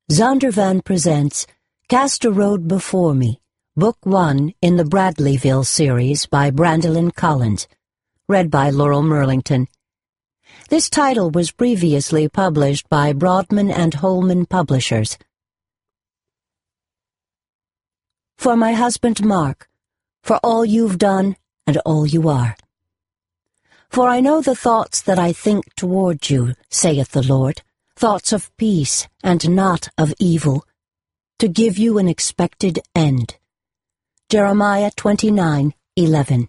Zondervan presents Cast a Road Before Me, Book 1 in the Bradleyville series by Brandolyn Collins, read by Laurel Merlington. This title was previously published by Broadman and Holman Publishers. For my husband Mark, for all you've done and all you are. For I know the thoughts that I think toward you, saith the Lord, thoughts of peace and not of evil, to give you an expected end. Jeremiah 29:11.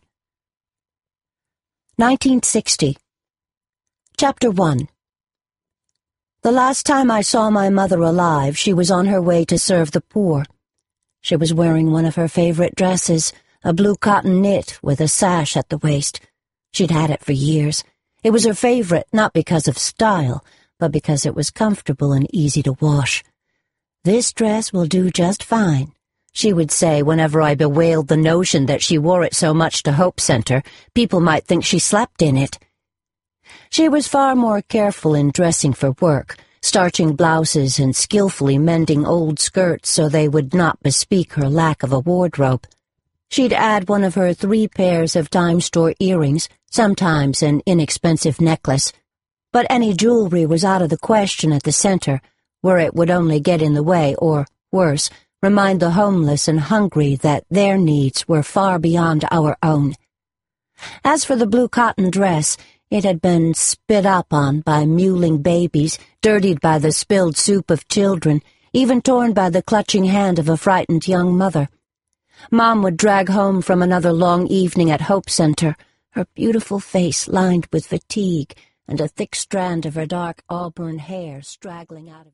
1960. Chapter 1. The last time I saw my mother alive, she was on her way to serve the poor. She was wearing one of her favorite dresses, a blue cotton knit with a sash at the waist. She'd had it for years. It was her favorite, not because of style, but because it was comfortable and easy to wash. "This dress will do just fine," she would say whenever I bewailed the notion that she wore it so much to Hope Center, people might think she slept in it. She was far more careful in dressing for work, starching blouses and skillfully mending old skirts so they would not bespeak her lack of a wardrobe. She'd add one of her 3 pairs of dime-store earrings, sometimes an inexpensive necklace, but any jewelry was out of the question at the center, where it would only get in the way or, worse, remind the homeless and hungry that their needs were far beyond our own. As for the blue cotton dress, it had been spit up on by mewling babies, dirtied by the spilled soup of children, even torn by the clutching hand of a frightened young mother. Mom would drag home from another long evening at Hope Center, her beautiful face lined with fatigue and a thick strand of her dark auburn hair straggling out of